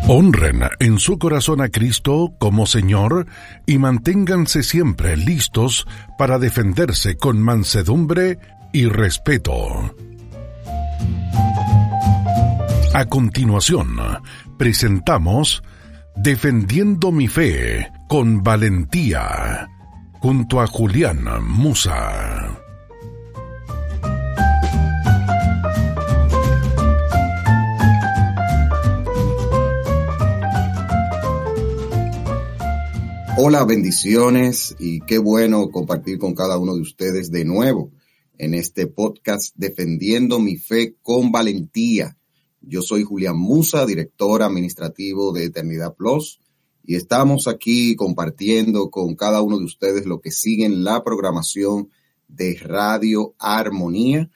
Honren en su corazón a Cristo como Señor y manténganse siempre listos para defenderse con mansedumbre y respeto. A continuación, presentamos Defendiendo mi Fe con Valentía, junto a Julián Musa. Hola, bendiciones, y qué bueno compartir con cada uno de ustedes de nuevo en este podcast Defendiendo mi Fe con Valentía. Yo soy Julián Musa, director administrativo de Eternidad Plus, y estamos aquí compartiendo con cada uno de ustedes lo que siguen la programación de Radio Armonía.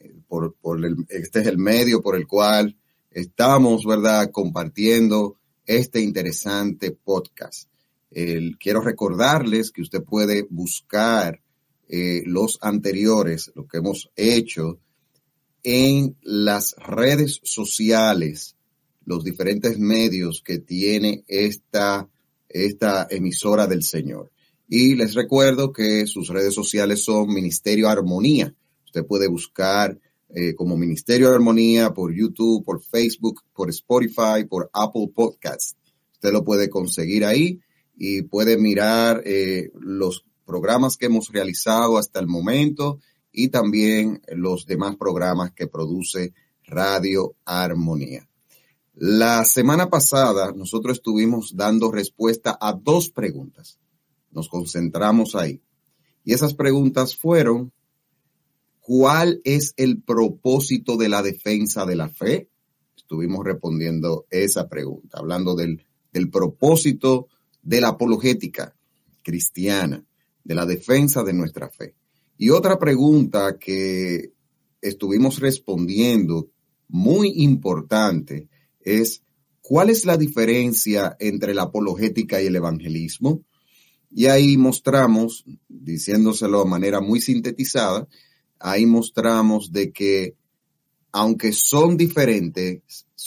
Este es el medio por el cual estamos, ¿verdad?, compartiendo este interesante podcast. Quiero recordarles que usted puede buscar los anteriores, lo que hemos hecho, en las redes sociales, los diferentes medios que tiene esta emisora del Señor. Y les recuerdo que sus redes sociales son Ministerio Armonía. Usted puede buscar como Ministerio Armonía por YouTube, por Facebook, por Spotify, por Apple Podcasts. Usted lo puede conseguir ahí y puede mirar los programas que hemos realizado hasta el momento y también los demás programas que produce Radio Armonía. La semana pasada nosotros estuvimos dando respuesta a 2 preguntas. Nos concentramos ahí. Y esas preguntas fueron: ¿cuál es el propósito de la defensa de la fe? Estuvimos respondiendo esa pregunta, hablando del propósito de la apologética cristiana, de la defensa de nuestra fe. Y otra pregunta que estuvimos respondiendo, muy importante, es: ¿cuál es la diferencia entre la apologética y el evangelismo? Y ahí mostramos, diciéndoselo de manera muy sintetizada, ahí mostramos de que aunque son diferentes,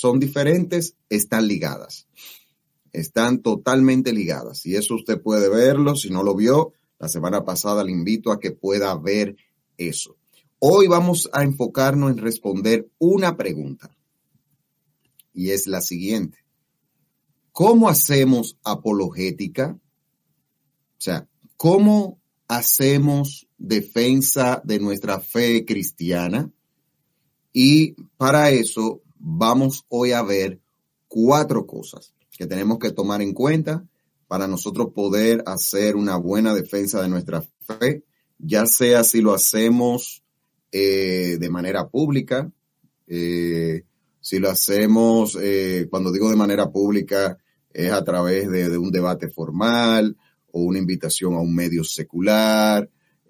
están ligadas. Están totalmente ligadas, y eso usted puede verlo. Si no lo vio la semana pasada, le invito a que pueda ver eso. Hoy vamos a enfocarnos en responder una pregunta, y es la siguiente: ¿cómo hacemos apologética? O sea, ¿cómo hacemos defensa de nuestra fe cristiana? Y para eso vamos hoy a ver 4 cosas que tenemos que tomar en cuenta para nosotros poder hacer una buena defensa de nuestra fe, ya sea si lo hacemos de manera pública, si lo hacemos, cuando digo de manera pública, es a través de un debate formal o una invitación a un medio secular,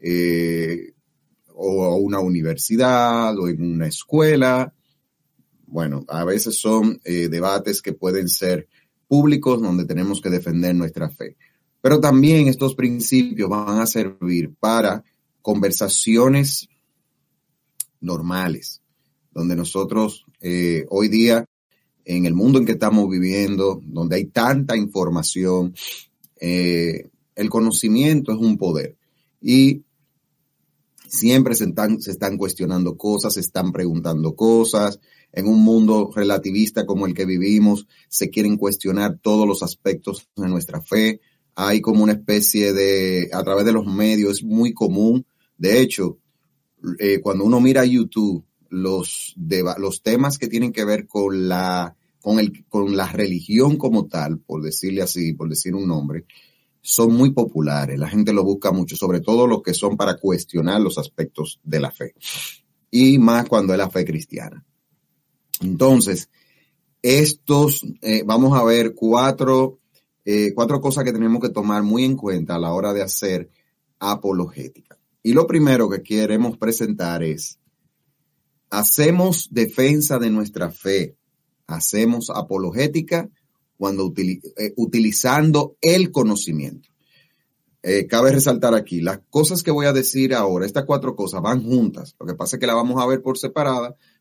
o a una universidad o en una escuela. Bueno, a veces son debates que pueden ser públicos donde tenemos que defender nuestra fe. Pero también estos principios van a servir para conversaciones normales, donde nosotros hoy día, en el mundo en que estamos viviendo, donde hay tanta información, el conocimiento es un poder. Y siempre se están cuestionando cosas, se están preguntando cosas. En un mundo relativista como el que vivimos, se quieren cuestionar todos los aspectos de nuestra fe. Hay como una especie de, a través de los medios, es muy común. De hecho, cuando uno mira YouTube, los temas que tienen que ver con la religión como tal, por decirle así, por decir un nombre, son muy populares. La gente lo busca mucho, sobre todo los que son para cuestionar los aspectos de la fe. Y más cuando es la fe cristiana. Entonces, vamos a ver 4 cosas que tenemos que tomar muy en cuenta a la hora de hacer apologética. Y lo primero que queremos presentar es: hacemos defensa de nuestra fe, hacemos apologética cuando utilizando el conocimiento. Cabe resaltar aquí, las cosas que voy a decir ahora, estas 4 cosas van juntas. Lo que pasa es que las vamos a ver por separada,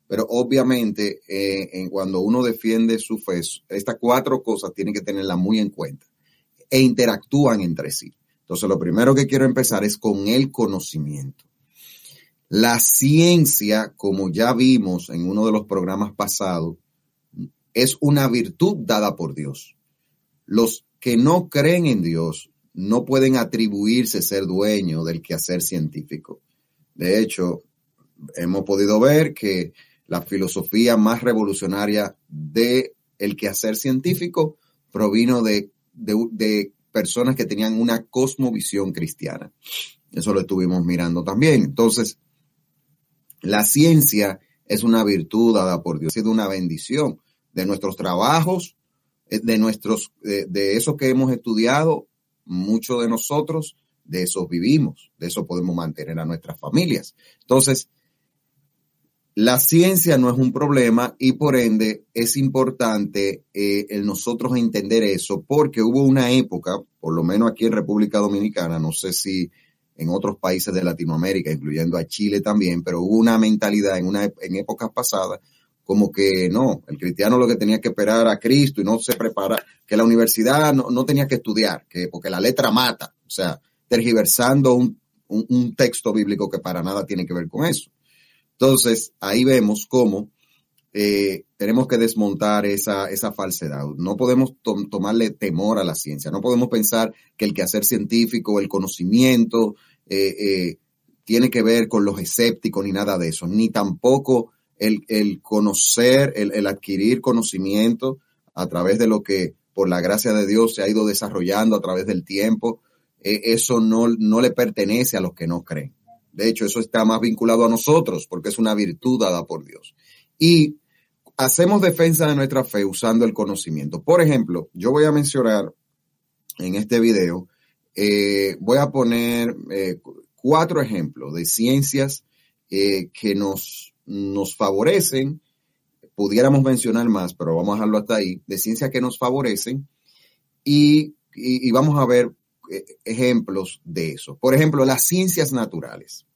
pero obviamente cuando uno defiende su fe, estas 4 cosas tienen que tenerlas muy en cuenta e interactúan entre sí. Entonces, lo primero que quiero empezar es con el conocimiento. La ciencia, como ya vimos en uno de los programas pasados, es una virtud dada por Dios. Los que no creen en Dios no pueden atribuirse ser dueños del quehacer científico. De hecho, hemos podido ver que la filosofía más revolucionaria del quehacer científico provino de personas que tenían una cosmovisión cristiana. Eso lo estuvimos mirando también. Entonces, la ciencia es una virtud dada por Dios, ha sido una bendición de nuestros trabajos, de eso que hemos estudiado, muchos de nosotros, de eso vivimos, de eso podemos mantener a nuestras familias. Entonces, la ciencia no es un problema y por ende es importante el nosotros entender eso, porque hubo una época, por lo menos aquí en República Dominicana, no sé si en otros países de Latinoamérica, incluyendo a Chile también, pero hubo una mentalidad en épocas pasadas como que no, el cristiano lo que tenía que esperar a Cristo y no se prepara, que la universidad no tenía que estudiar, porque la letra mata, o sea, tergiversando un texto bíblico que para nada tiene que ver con eso. Entonces, ahí vemos cómo tenemos que desmontar esa falsedad. No podemos tomarle temor a la ciencia. No podemos pensar que el quehacer científico, el conocimiento, tiene que ver con los escépticos ni nada de eso. Ni tampoco el conocer, el adquirir conocimiento a través de lo que por la gracia de Dios se ha ido desarrollando a través del tiempo. Eso no le pertenece a los que no creen. De hecho, eso está más vinculado a nosotros porque es una virtud dada por Dios. Y hacemos defensa de nuestra fe usando el conocimiento. Por ejemplo, yo voy a mencionar en este video, voy a poner 4 ejemplos de ciencias que nos favorecen. Pudiéramos mencionar más, pero vamos a dejarlo hasta ahí, de ciencias que nos favorecen y vamos a ver ejemplos de eso. Por ejemplo, las ciencias naturales,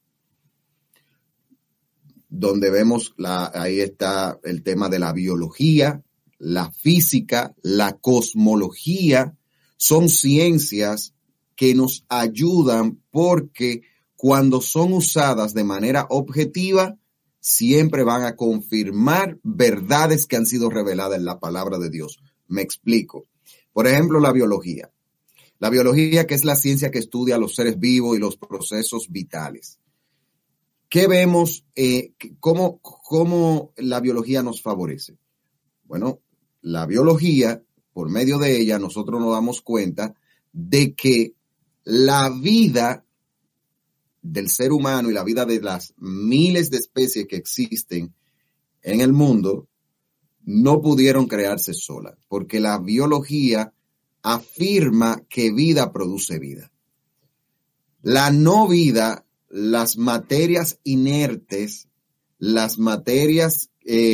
donde vemos ahí está el tema de la biología, la física, la cosmología, son ciencias que nos ayudan porque cuando son usadas de manera objetiva, siempre van a confirmar verdades que han sido reveladas en la palabra de Dios. Me explico. Por ejemplo, la biología. La biología, que es la ciencia que estudia los seres vivos y los procesos vitales. ¿Qué vemos? ¿Cómo la biología nos favorece? Bueno, la biología, por medio de ella, nosotros nos damos cuenta de que la vida del ser humano y la vida de las miles de especies que existen en el mundo no pudieron crearse solas, porque la biología afirma que vida produce vida. La no vida, las materias inertes, las materias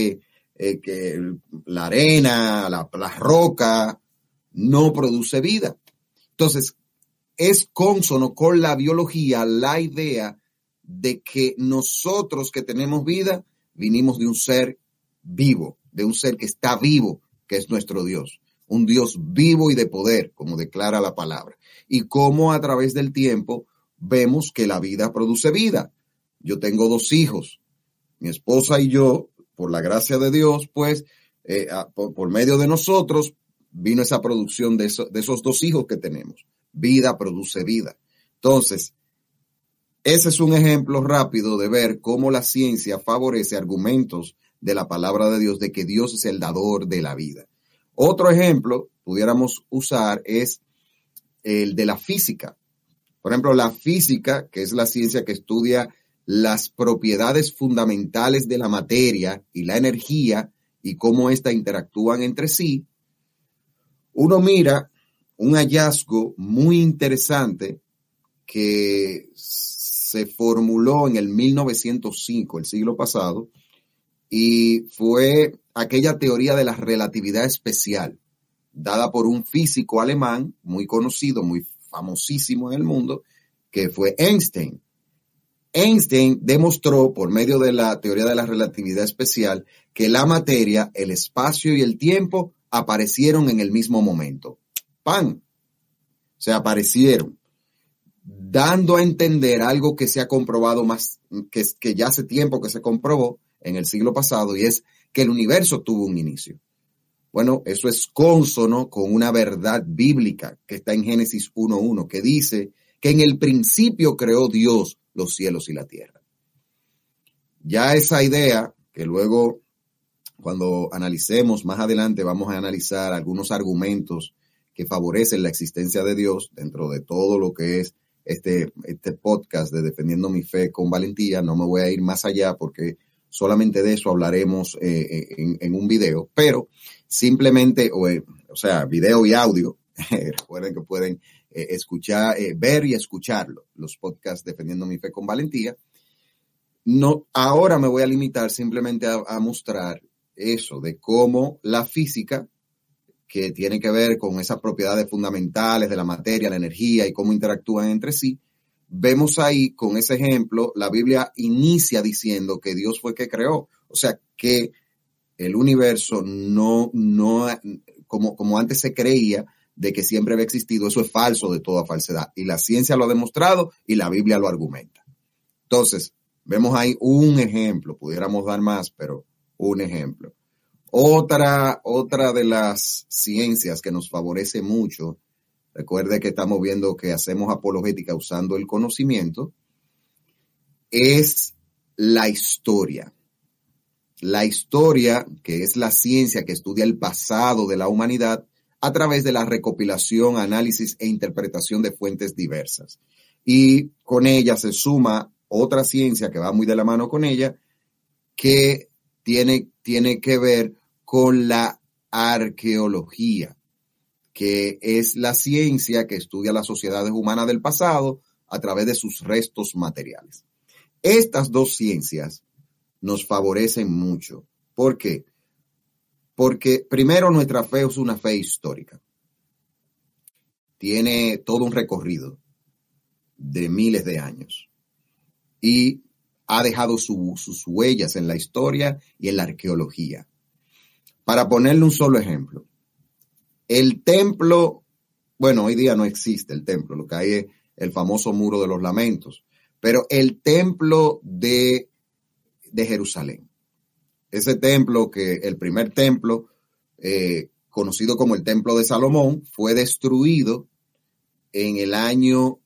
la arena, la roca, no produce vida. Entonces, es cónsono con la biología la idea de que nosotros que tenemos vida vinimos de un ser vivo, de un ser que está vivo, que es nuestro Dios. Un Dios vivo y de poder, como declara la palabra. Y cómo a través del tiempo vemos que la vida produce vida. Yo tengo 2 hijos. Mi esposa y yo, por la gracia de Dios, pues, por medio de nosotros, vino esa producción de esos 2 hijos que tenemos. Vida produce vida. Entonces, ese es un ejemplo rápido de ver cómo la ciencia favorece argumentos de la palabra de Dios, de que Dios es el dador de la vida. Otro ejemplo pudiéramos usar es el de la física. Por ejemplo, la física, que es la ciencia que estudia las propiedades fundamentales de la materia y la energía y cómo éstas interactúan entre sí. Uno mira un hallazgo muy interesante que se formuló en el 1905, el siglo pasado, y fue aquella teoría de la relatividad especial, dada por un físico alemán muy conocido, muy famosísimo en el mundo, que fue Einstein. Einstein demostró por medio de la teoría de la relatividad especial que la materia, el espacio y el tiempo aparecieron en el mismo momento. ¡Pam! Se aparecieron, dando a entender algo que se ha comprobado más, que ya hace tiempo que se comprobó en el siglo pasado, y es que el universo tuvo un inicio. Bueno, eso es cónsono con una verdad bíblica que está en Génesis 1:1, que dice que en el principio creó Dios los cielos y la tierra. Ya esa idea, que luego cuando analicemos más adelante vamos a analizar algunos argumentos que favorecen la existencia de Dios dentro de todo lo que es este podcast de Defendiendo mi Fe con Valentía. No me voy a ir más allá porque solamente de eso hablaremos en un video, pero simplemente, o sea, video y audio, recuerden que pueden escuchar, ver y escucharlo, los podcasts Defendiendo mi Fe con Valentía. No, ahora me voy a limitar simplemente a mostrar eso de cómo la física, que tiene que ver con esas propiedades fundamentales de la materia, la energía y cómo interactúan entre sí, vemos ahí con ese ejemplo, la Biblia inicia diciendo que Dios fue que creó, o sea que el universo no como antes se creía de que siempre había existido, eso es falso de toda falsedad, y la ciencia lo ha demostrado y la Biblia lo argumenta. Entonces, vemos ahí un ejemplo, pudiéramos dar más, pero un ejemplo. Otra de las ciencias que nos favorece mucho, recuerde que estamos viendo que hacemos apologética usando el conocimiento, es la historia. La historia, que es la ciencia que estudia el pasado de la humanidad a través de la recopilación, análisis e interpretación de fuentes diversas. Y con ella se suma otra ciencia que va muy de la mano con ella, que tiene que ver con la arqueología, que es la ciencia que estudia las sociedades humanas del pasado a través de sus restos materiales. Estas dos ciencias nos favorecen mucho. ¿Por qué? Porque primero nuestra fe es una fe histórica. Tiene todo un recorrido de miles de años y ha dejado sus huellas en la historia y en la arqueología. Para ponerle un solo ejemplo, el templo, bueno, hoy día no existe el templo, lo que hay es el famoso Muro de los Lamentos, pero el templo de Jerusalén, ese templo el primer templo, conocido como el Templo de Salomón, fue destruido en el año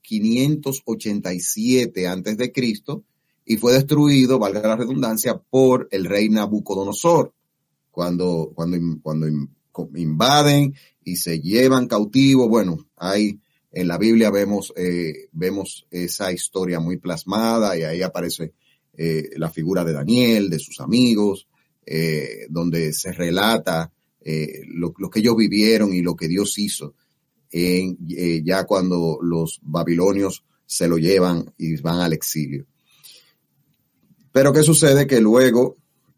587 a.C. y fue destruido, valga la redundancia, por el rey Nabucodonosor. Cuando invaden y se llevan cautivos, bueno, ahí en la Biblia vemos esa historia muy plasmada y ahí aparece la figura de Daniel, de sus amigos, donde se relata lo que ellos vivieron y lo que Dios hizo ya cuando los babilonios se lo llevan y van al exilio. Pero ¿qué sucede? Que luego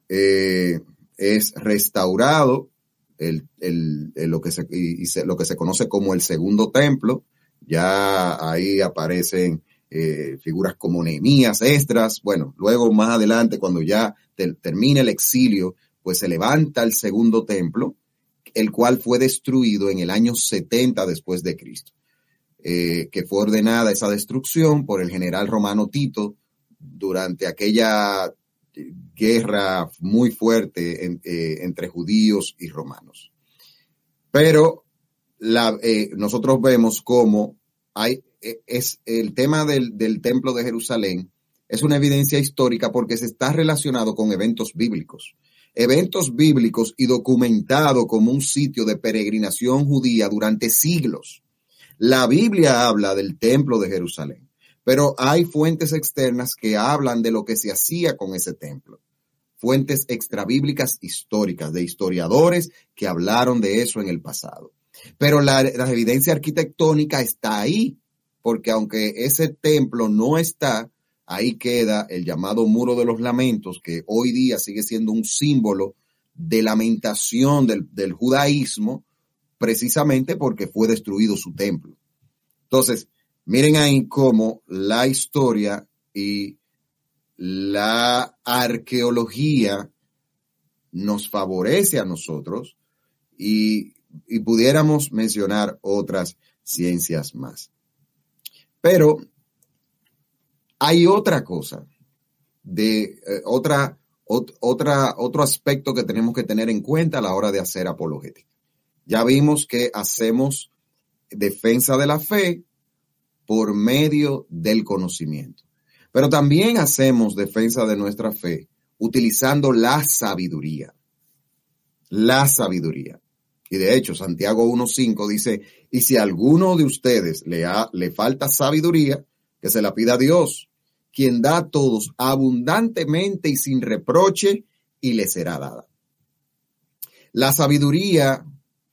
es restaurado lo que se conoce como el segundo templo. Ya ahí aparecen figuras como Nehemías, Esdras. Bueno, luego más adelante, cuando ya termina el exilio, pues se levanta el segundo templo, el cual fue destruido en el año 70 después de Cristo, que fue ordenada esa destrucción por el general romano Tito durante aquella guerra muy fuerte entre judíos y romanos. Pero nosotros vemos cómo es el tema del templo de Jerusalén es una evidencia histórica porque se está relacionado con eventos bíblicos y documentado como un sitio de peregrinación judía durante siglos. La Biblia habla del templo de Jerusalén, pero hay fuentes externas que hablan de lo que se hacía con ese templo. Fuentes extrabíblicas históricas, de historiadores que hablaron de eso en el pasado. Pero la evidencia arquitectónica está ahí, porque aunque ese templo no está, ahí queda el llamado Muro de los Lamentos, que hoy día sigue siendo un símbolo de lamentación del judaísmo, precisamente porque fue destruido su templo. Entonces, miren ahí cómo la historia y la arqueología nos favorece a nosotros y pudiéramos mencionar otras ciencias más. Pero hay otra cosa, otro aspecto que tenemos que tener en cuenta a la hora de hacer apologética. Ya vimos que hacemos defensa de la fe por medio del conocimiento, pero también hacemos defensa de nuestra fe utilizando la sabiduría. La sabiduría. Y de hecho, Santiago 1:5 dice, y si a alguno de ustedes le falta sabiduría, que se la pida a Dios, quien da a todos abundantemente y sin reproche, y le será dada. La sabiduría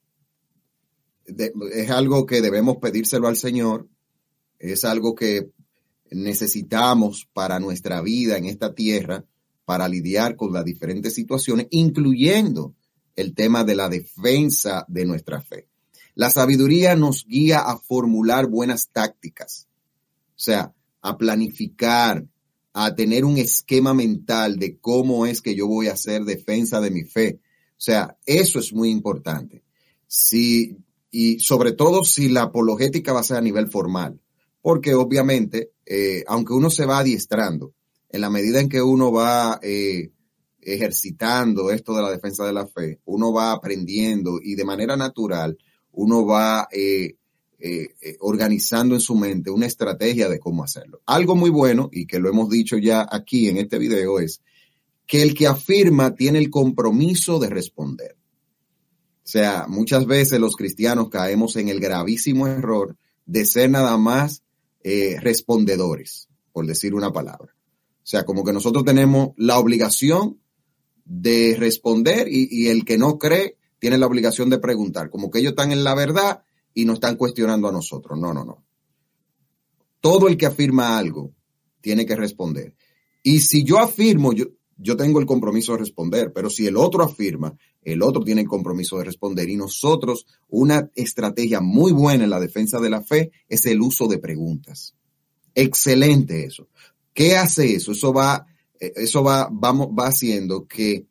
es algo que debemos pedírselo al Señor, es algo que necesitamos para nuestra vida en esta tierra, para lidiar con las diferentes situaciones, incluyendo el tema de la defensa de nuestra fe. La sabiduría nos guía a formular buenas tácticas, o sea, a planificar, a tener un esquema mental de cómo es que yo voy a hacer defensa de mi fe. O sea, eso es muy importante. Y sobre todo si la apologética va a ser a nivel formal, porque obviamente, aunque uno se va adiestrando, en la medida en que uno va ejercitando esto de la defensa de la fe, uno va aprendiendo y de manera natural uno va organizando en su mente una estrategia de cómo hacerlo. Algo muy bueno, y que lo hemos dicho ya aquí en este video, es que el que afirma tiene el compromiso de responder. O sea, muchas veces los cristianos caemos en el gravísimo error de ser nada más respondedores, por decir una palabra. O sea, como que nosotros tenemos la obligación de responder y el que no cree tiene la obligación de preguntar, como que ellos están en la verdad y nos están cuestionando a nosotros. No. Todo el que afirma algo tiene que responder. Y si yo afirmo, yo tengo el compromiso de responder, pero si el otro afirma, el otro tiene el compromiso de responder. Y nosotros, una estrategia muy buena en la defensa de la fe es el uso de preguntas. Excelente eso. ¿Qué hace eso? Eso va haciendo que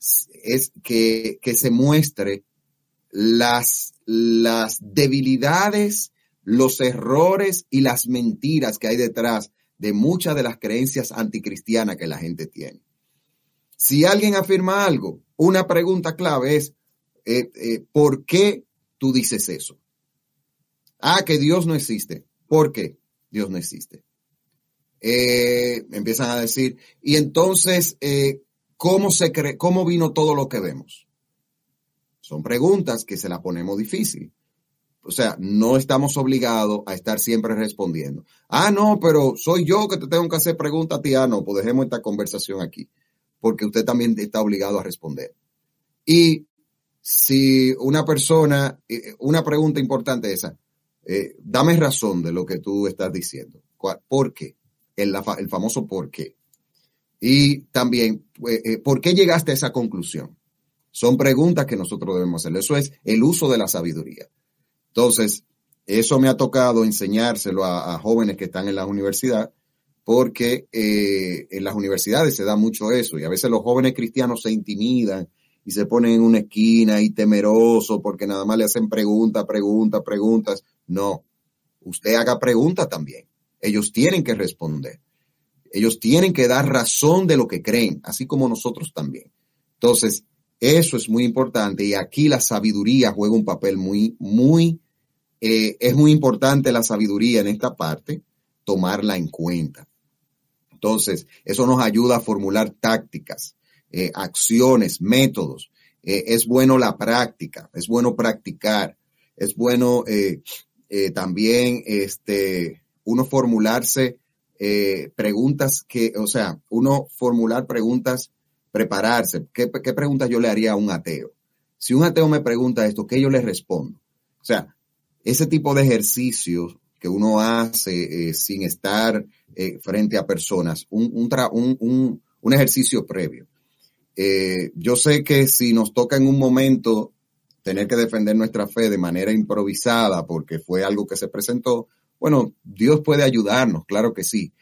se muestre las debilidades, los errores y las mentiras que hay detrás de muchas de las creencias anticristianas que la gente tiene. Si alguien afirma algo, una pregunta clave es, ¿por qué tú dices eso? Que Dios no existe. ¿Por qué Dios no existe? Empiezan a decir, y entonces, ¿cómo vino todo lo que vemos? Son preguntas que se las ponemos difícil. O sea, no estamos obligados a estar siempre respondiendo. No, pero soy yo que te tengo que hacer preguntas a ti. No, pues dejemos esta conversación aquí, porque usted también está obligado a responder. Y si una persona, una pregunta importante esa, dame razón de lo que tú estás diciendo. ¿Por qué? El famoso por qué. Y también, ¿por qué llegaste a esa conclusión? Son preguntas que nosotros debemos hacer. Eso es el uso de la sabiduría. Entonces, eso me ha tocado enseñárselo a jóvenes que están en la universidad, porque en las universidades se da mucho eso y a veces los jóvenes cristianos se intimidan y se ponen en una esquina y temerosos porque nada más le hacen preguntas. No, usted haga preguntas también. Ellos tienen que responder. Ellos tienen que dar razón de lo que creen, así como nosotros también. Entonces, eso es muy importante y aquí la sabiduría juega un papel es muy importante la sabiduría en esta parte, tomarla en cuenta. Entonces, eso nos ayuda a formular tácticas, acciones, métodos. Es bueno la práctica, es bueno practicar, es bueno también uno formularse preguntas uno formular preguntas, prepararse. ¿Qué preguntas yo le haría a un ateo? Si un ateo me pregunta esto, ¿qué yo le respondo? O sea, ese tipo de ejercicios que uno hace sin estar frente a personas, un ejercicio previo. Yo sé que si nos toca en un momento tener que defender nuestra fe de manera improvisada porque fue algo que se presentó, bueno, Dios puede ayudarnos, claro que sí,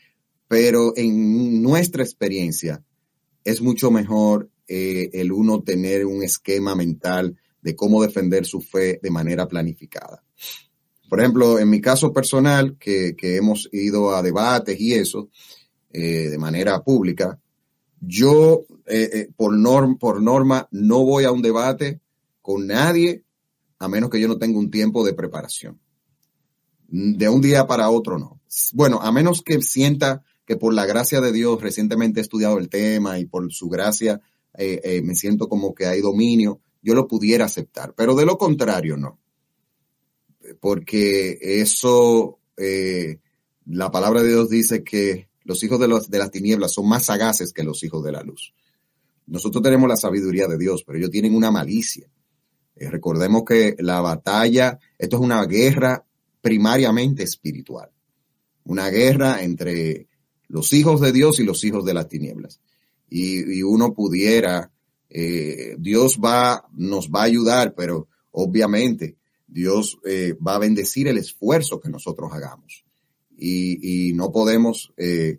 pero en nuestra experiencia es mucho mejor el uno tener un esquema mental de cómo defender su fe de manera planificada. Por ejemplo, en mi caso personal, que hemos ido a debates y eso, de manera pública, yo por norma no voy a un debate con nadie a menos que yo no tenga un tiempo de preparación. De un día para otro no. Bueno, a menos que sienta que por la gracia de Dios recientemente he estudiado el tema y por su gracia me siento como que hay dominio, yo lo pudiera aceptar. Pero de lo contrario, no. Porque eso, la palabra de Dios dice que los hijos de las tinieblas son más sagaces que los hijos de la luz. Nosotros tenemos la sabiduría de Dios, pero ellos tienen una malicia. Recordemos que la batalla, esto es una guerra primariamente espiritual. Una guerra entre los hijos de Dios y los hijos de las tinieblas. Y uno pudiera, Dios nos va a ayudar, pero obviamente Dios va a bendecir el esfuerzo que nosotros hagamos. Y no podemos,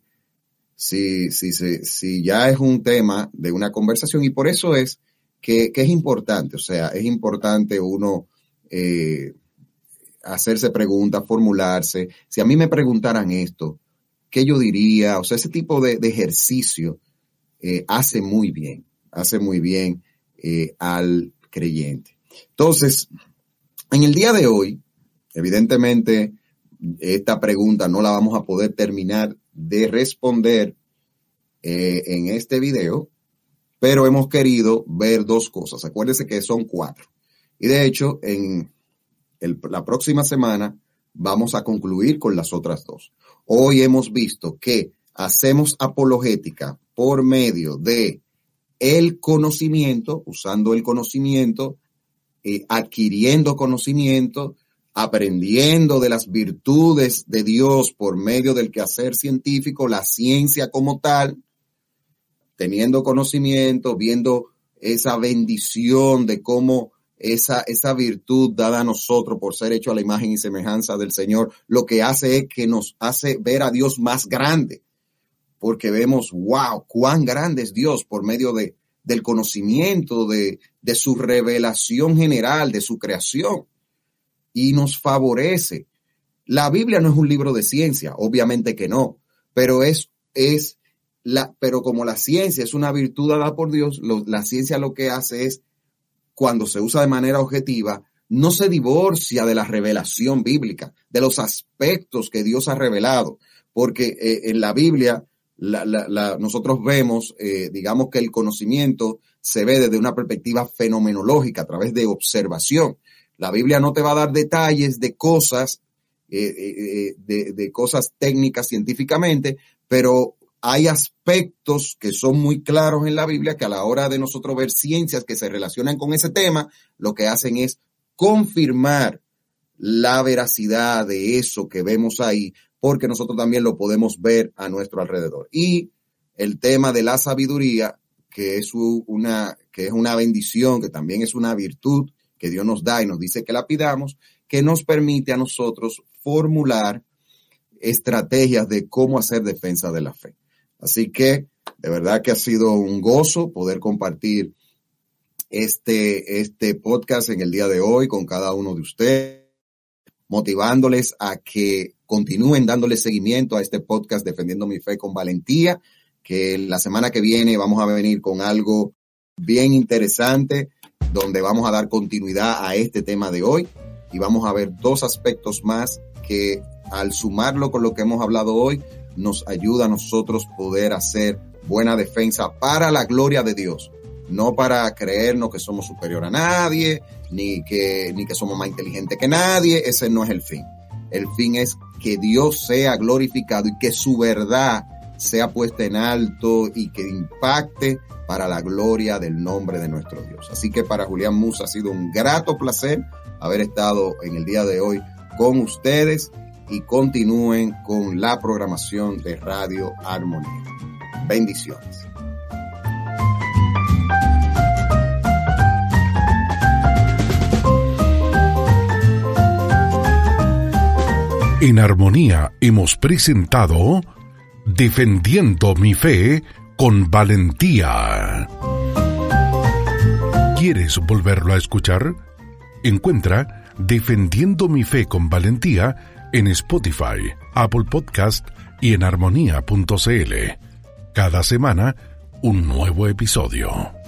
si ya es un tema de una conversación, y por eso es que es importante, o sea, es importante uno hacerse preguntas, formularse. Si a mí me preguntaran esto, ¿qué yo diría? O sea, ese tipo de ejercicio hace muy bien al creyente. Entonces, en el día de hoy, evidentemente, esta pregunta no la vamos a poder terminar de responder en este video, pero hemos querido ver dos cosas. Acuérdense que son 4. Y de hecho, en la próxima semana vamos a concluir con las otras 2. Hoy hemos visto que hacemos apologética por medio de el conocimiento, usando el conocimiento, adquiriendo conocimiento, aprendiendo de las virtudes de Dios por medio del quehacer científico, la ciencia como tal, teniendo conocimiento, viendo esa bendición de cómo esa virtud dada a nosotros por ser hecho a la imagen y semejanza del Señor, lo que hace es que nos hace ver a Dios más grande, porque vemos, wow, cuán grande es Dios por medio del conocimiento, de su revelación general, de su creación, y nos favorece. La Biblia no es un libro de ciencia, obviamente que no, pero pero como la ciencia es una virtud dada por Dios, la ciencia lo que hace es, cuando se usa de manera objetiva, no se divorcia de la revelación bíblica, de los aspectos que Dios ha revelado, porque en la Biblia nosotros vemos, digamos que el conocimiento se ve desde una perspectiva fenomenológica, a través de observación. La Biblia no te va a dar detalles de cosas, de cosas técnicas científicamente, pero hay aspectos que son muy claros en la Biblia que a la hora de nosotros ver ciencias que se relacionan con ese tema, lo que hacen es confirmar la veracidad de eso que vemos ahí, porque nosotros también lo podemos ver a nuestro alrededor. Y el tema de la sabiduría, que es una bendición, que también es una virtud que Dios nos da y nos dice que la pidamos, que nos permite a nosotros formular estrategias de cómo hacer defensa de la fe. Así que de verdad que ha sido un gozo poder compartir este podcast en el día de hoy con cada uno de ustedes, motivándoles a que continúen dándole seguimiento a este podcast Defendiendo mi Fe con Valentía, que la semana que viene vamos a venir con algo bien interesante, donde vamos a dar continuidad a este tema de hoy y vamos a ver 2 aspectos más que al sumarlo con lo que hemos hablado hoy, nos ayuda a nosotros poder hacer buena defensa para la gloria de Dios, no para creernos que somos superior a nadie, ni que somos más inteligentes que nadie. Ese no es el fin. El fin es que Dios sea glorificado y que su verdad sea puesta en alto y que impacte para la gloria del nombre de nuestro Dios. Así que para Julián Musa ha sido un grato placer haber estado en el día de hoy con ustedes, y continúen con la programación de Radio Armonía. Bendiciones. En Armonía hemos presentado Defendiendo mi fe con valentía. ¿Quieres volverlo a escuchar? Encuentra Defendiendo mi fe con valentía en Spotify, Apple Podcast y en armonía.cl. Cada semana, un nuevo episodio.